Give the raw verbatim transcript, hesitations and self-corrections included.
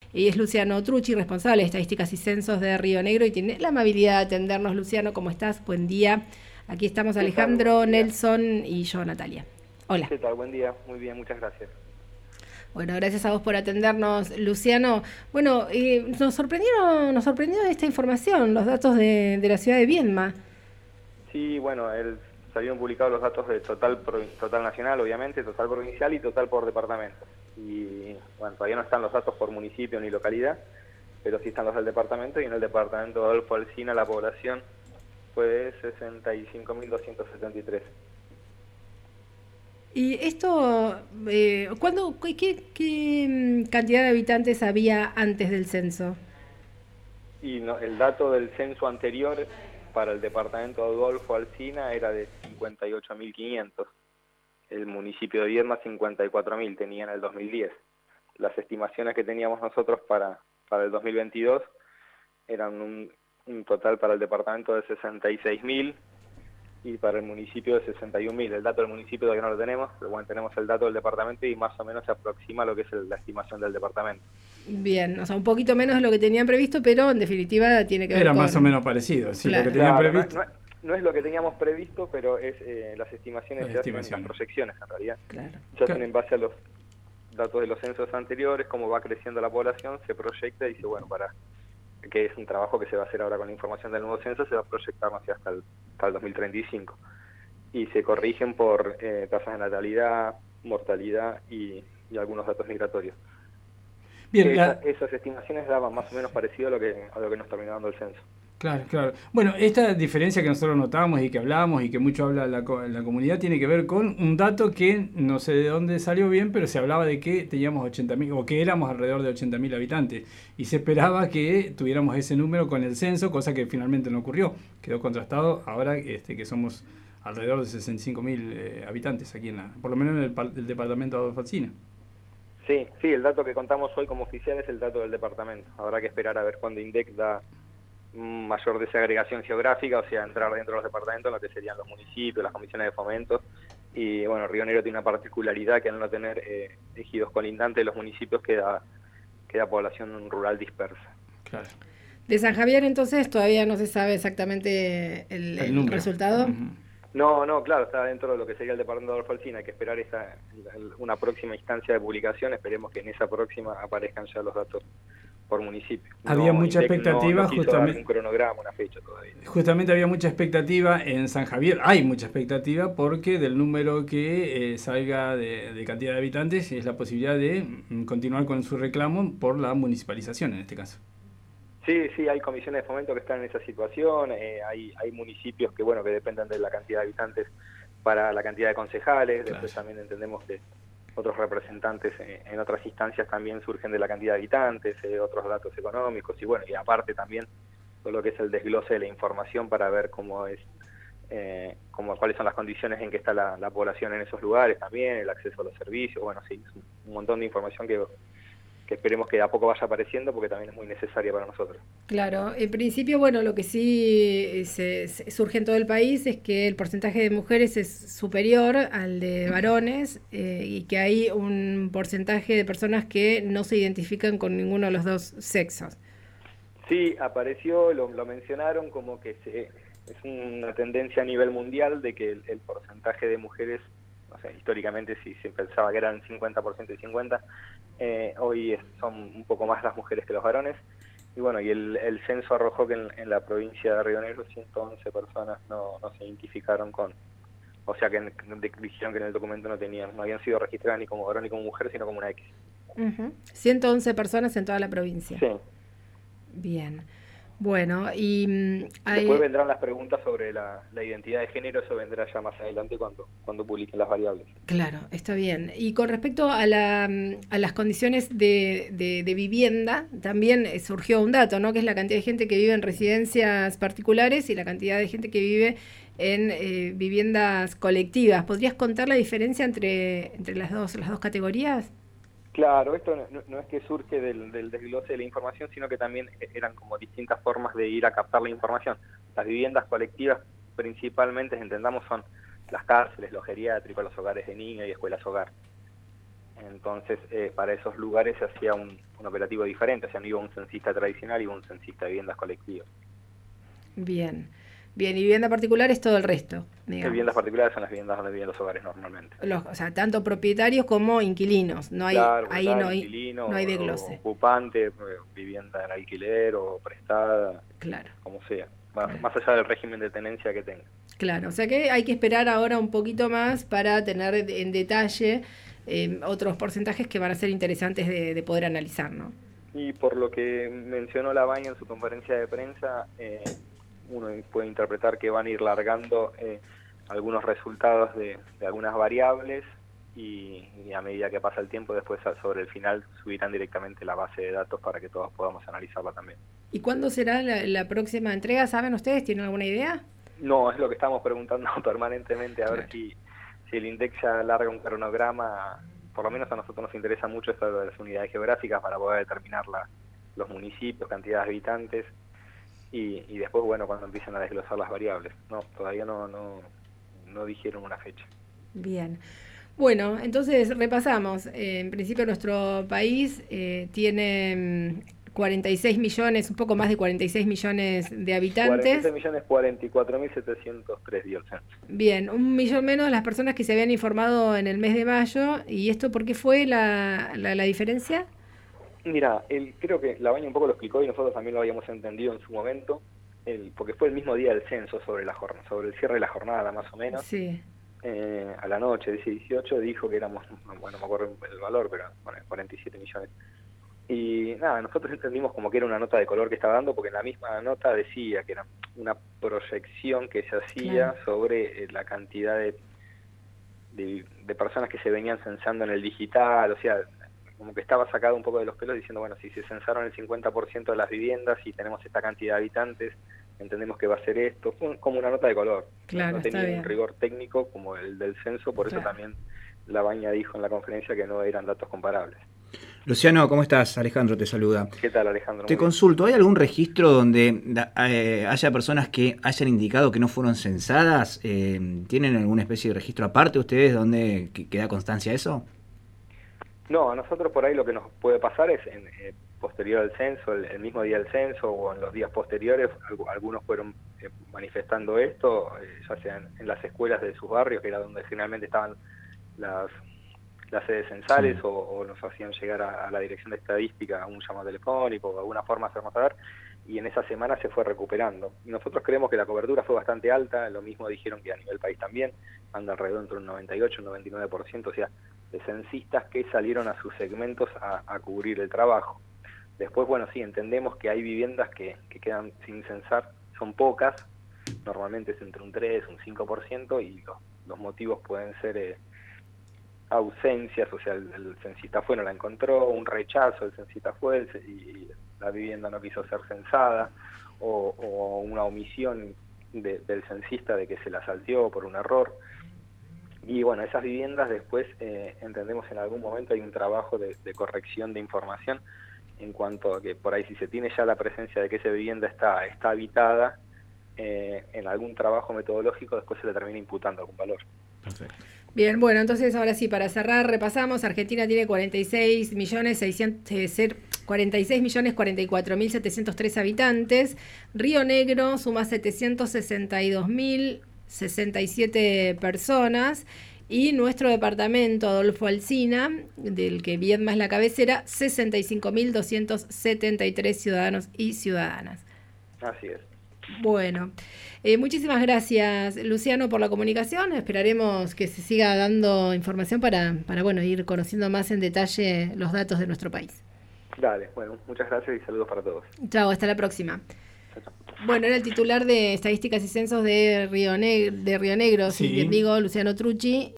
y es Luciano Trucci, responsable de Estadísticas y Censos de Río Negro, y tiene la amabilidad de atendernos. Luciano, ¿cómo estás? Buen día. Aquí estamos Alejandro, Nelson y yo, Natalia. Hola. ¿Qué tal? Buen día. Muy bien, muchas gracias. Bueno, gracias a vos por atendernos, Luciano. Bueno, eh, nos sorprendieron, nos sorprendió esta información, los datos de, de la ciudad de Viedma. Sí, bueno, el, salieron publicados los datos de total total nacional, obviamente, total provincial y total por departamento. Y bueno, todavía no están los datos por municipio ni localidad, pero sí están los del departamento, y en el departamento de Adolfo Alsina la población fue de sesenta y cinco mil doscientos setenta y tres. ¿Y esto, eh, ¿cuándo, qué, qué cantidad de habitantes había antes del censo? Y no, el dato del censo anterior para el departamento de Adolfo Alsina era de cincuenta y ocho mil quinientos. El municipio de Viedma cincuenta y cuatro mil tenía en el dos mil diez. Las estimaciones que teníamos nosotros para, para el dos mil veintidós eran un, un total para el departamento de sesenta y seis mil y para el municipio de sesenta y un mil. El dato del municipio todavía no lo tenemos, pero bueno, tenemos el dato del departamento y más o menos se aproxima a lo que es el, la estimación del departamento. Bien, o sea, un poquito menos de lo que tenían previsto, pero en definitiva tiene que ver Era con... más o menos parecido, sí, claro. lo que tenían Claro, previsto. No, no, no es lo que teníamos previsto, pero es eh, las estimaciones Las se hacen estimaciones. las proyecciones en realidad. Claro. Se hacen en base a los datos de los censos anteriores, cómo va creciendo la población, se proyecta y dice, bueno, para que es un trabajo que se va a hacer ahora con la información del nuevo censo, se va a proyectar no sé, hasta el, hasta el dos mil treinta y cinco. Y se corrigen por eh, tasas de natalidad, mortalidad y, y algunos datos migratorios. Bien, Esa, la... esas estimaciones daban más o menos parecido a lo que a lo que nos terminó dando el censo. Claro, claro. Bueno, esta diferencia que nosotros notamos y que hablamos y que mucho habla la, la comunidad tiene que ver con un dato que no sé de dónde salió bien, pero se hablaba de que teníamos ochenta mil o que éramos alrededor de ochenta mil habitantes y se esperaba que tuviéramos ese número con el censo, cosa que finalmente no ocurrió. Quedó contrastado ahora este, que somos alrededor de sesenta y cinco mil eh, habitantes aquí, en la, por lo menos en el, el departamento de Adolfo Alsina. Sí, sí, el dato que contamos hoy como oficial es el dato del departamento. Habrá que esperar a ver cuándo INDEC da mayor desagregación geográfica, o sea, entrar dentro de los departamentos en lo que serían los municipios, las comisiones de fomento. Y bueno, Río Negro tiene una particularidad que al no tener eh, ejidos colindantes de los municipios queda, queda población rural dispersa. Claro. De San Javier entonces todavía no se sabe exactamente el, el, el resultado. Uh-huh. No, no, claro, está dentro de lo que sería el departamento de Adolfo Alsina. Hay que esperar esa, una próxima instancia de publicación. Esperemos que en esa próxima aparezcan ya los datos por municipio. Había no, mucha INDEC expectativa, no, no justamente. Un cronograma, una fecha todavía. Justamente había mucha expectativa en San Javier. Hay mucha expectativa porque del número que eh, salga de, de cantidad de habitantes es la posibilidad de mm, continuar con su reclamo por la municipalización en este caso. Sí, sí, hay comisiones de fomento que están en esa situación, eh, hay, hay municipios que bueno que dependen de la cantidad de habitantes para la cantidad de concejales, claro. Después también entendemos que otros representantes eh, en otras instancias también surgen de la cantidad de habitantes, eh, otros datos económicos y bueno, y aparte también todo lo que es el desglose de la información para ver cómo es, eh, cómo, cuáles son las condiciones en que está la, la población en esos lugares también, el acceso a los servicios, bueno, sí, es un, un montón de información que... que esperemos que de a poco vaya apareciendo porque también es muy necesaria para nosotros. Claro, en principio, bueno, lo que sí se, se surge en todo el país es que el porcentaje de mujeres es superior al de varones eh, y que hay un porcentaje de personas que no se identifican con ninguno de los dos sexos. Sí, apareció, lo, lo mencionaron como que se, es una tendencia a nivel mundial de que el, el porcentaje de mujeres, o sea, históricamente si se pensaba que eran cincuenta por ciento y cincuenta, eh, hoy es, son un poco más las mujeres que los varones. Y bueno, y el, el censo arrojó que en, en la provincia de Río Negro ciento once personas no, no se identificaron con, o sea que en, dijeron que en el documento no tenían, no habían sido registradas ni como varón ni como mujer, sino como una X. Uh-huh. ciento once personas en toda la provincia. Sí. Bien. Bueno, y... Hay... Después vendrán las preguntas sobre la, la identidad de género, eso vendrá ya más adelante cuando, cuando publiquen las variables. Claro, está bien. Y con respecto a, la, a las condiciones de, de, de vivienda, también surgió un dato, ¿no? Que es la cantidad de gente que vive en residencias particulares y la cantidad de gente que vive en eh, viviendas colectivas. ¿Podrías contar la diferencia entre, entre las dos, las dos categorías? Claro, esto no, no es que surge del, del desglose de la información, sino que también eran como distintas formas de ir a captar la información. Las viviendas colectivas principalmente, entendamos, son las cárceles, los geriátricos, los hogares de niños y escuelas hogar. Entonces, eh, para esos lugares se hacía un, un operativo diferente, o sea, no iba un censista tradicional, iba un censista de viviendas colectivas. Bien. Bien, y vivienda particular es todo el resto, digamos. Viviendas particulares son las viviendas donde viven los hogares normalmente. Los, o sea, tanto propietarios como inquilinos. No hay, claro, ahí no hay, inquilino, no hay desglose. Ocupante, vivienda en alquiler o prestada, claro, como sea, más, claro. más allá del régimen de tenencia que tenga. Claro, o sea que hay que esperar ahora un poquito más para tener en detalle eh, otros porcentajes que van a ser interesantes de, de poder analizar, ¿no? Y por lo que mencionó Labaña en su conferencia de prensa, eh, uno puede interpretar que van a ir largando eh, algunos resultados de, de algunas variables y, y a medida que pasa el tiempo, después sobre el final subirán directamente la base de datos para que todos podamos analizarla también. ¿Y cuándo será la, la próxima entrega? ¿Saben ustedes? ¿Tienen alguna idea? No, es lo que estamos preguntando permanentemente, a claro. ver si, si el INDEC ya larga un cronograma. Por lo menos a nosotros nos interesa mucho esto de las unidades geográficas para poder determinar la, los municipios, cantidad de habitantes. Y, y después, bueno, cuando empiecen a desglosar las variables. No, todavía no, no, no dijeron una fecha. Bien. Bueno, entonces repasamos. Eh, en principio nuestro país eh, tiene cuarenta y seis millones, un poco más de cuarenta y seis millones de habitantes. cuarenta y seis millones cuarenta y cuatro mil setecientos tres dio el censo. Bien, un millón menos las personas que se habían informado en el mes de mayo. ¿Y esto por qué fue la, la, la diferencia? Mira, el, creo que Labaña un poco lo explicó y nosotros también lo habíamos entendido en su momento, el, porque fue el mismo día del censo sobre la jornada, sobre el cierre de la jornada más o menos. Sí. Eh, a la noche, dice dieciocho, dijo que éramos, bueno, no me acuerdo el valor, pero bueno, cuarenta y siete millones. Y nada, nosotros entendimos como que era una nota de color que estaba dando, porque en la misma nota decía que era una proyección que se hacía claro. sobre eh, la cantidad de, de, de personas que se venían censando en el digital, o sea, como que estaba sacado un poco de los pelos diciendo, bueno, si se censaron el cincuenta por ciento de las viviendas y tenemos esta cantidad de habitantes, entendemos que va a ser esto. Fue como una nota de color. Claro, no tenía está bien. un rigor técnico como el del censo, por claro. eso también Labaña dijo en la conferencia que no eran datos comparables. Luciano, ¿cómo estás? Alejandro te saluda. ¿Qué tal, Alejandro? Te consulto, ¿hay algún registro donde eh, haya personas que hayan indicado que no fueron censadas? Eh, ¿Tienen alguna especie de registro aparte ustedes donde queda constancia de eso? No, a nosotros por ahí lo que nos puede pasar es en, eh, posterior al censo, el, el mismo día del censo o en los días posteriores, algunos fueron eh, manifestando esto, eh, ya sea en, en las escuelas de sus barrios, que era donde generalmente estaban las, las sedes censales, sí. o, o nos hacían llegar a, a la dirección de estadística un llamado telefónico o alguna forma de hacernos saber, y en esa semana se fue recuperando. Y nosotros creemos que la cobertura fue bastante alta, lo mismo dijeron que a nivel país también, anda alrededor entre un noventa y ocho y un noventa y nueve por ciento, o sea, de censistas que salieron a sus segmentos a, a cubrir el trabajo. Después, bueno, sí, entendemos que hay viviendas que, que quedan sin censar, son pocas, normalmente es entre un tres, un cinco por ciento, y los, los motivos pueden ser eh, ausencias, o sea, el, el censista fue, no la encontró, un rechazo, el censista fue el, y la vivienda no quiso ser censada, o, o una omisión de, del censista de que se la salteó por un error. Y bueno, esas viviendas después eh, entendemos en algún momento hay un trabajo de, de corrección de información en cuanto a que por ahí si se tiene ya la presencia de que esa vivienda está, está habitada, eh, en algún trabajo metodológico después se le termina imputando algún valor. Perfecto. Bien, bueno, entonces ahora sí, para cerrar, repasamos, Argentina tiene cuarenta y seis millones cuarenta y cuatro mil setecientos tres habitantes, Río Negro suma setecientos sesenta y dos mil sesenta y siete personas, y nuestro departamento Adolfo Alsina, del que Viedma es la cabecera, sesenta y cinco mil doscientos setenta y tres ciudadanos y ciudadanas. Así es. Bueno, eh, muchísimas gracias, Luciano, por la comunicación. Esperaremos que se siga dando información para, para bueno, ir conociendo más en detalle los datos de nuestro país. Dale, bueno, muchas gracias y saludos para todos. Chao, hasta la próxima. Bueno, era el titular de Estadísticas y Censos de Río, Neg- de Río Negro, sí. si bien digo, Luciano Trucci.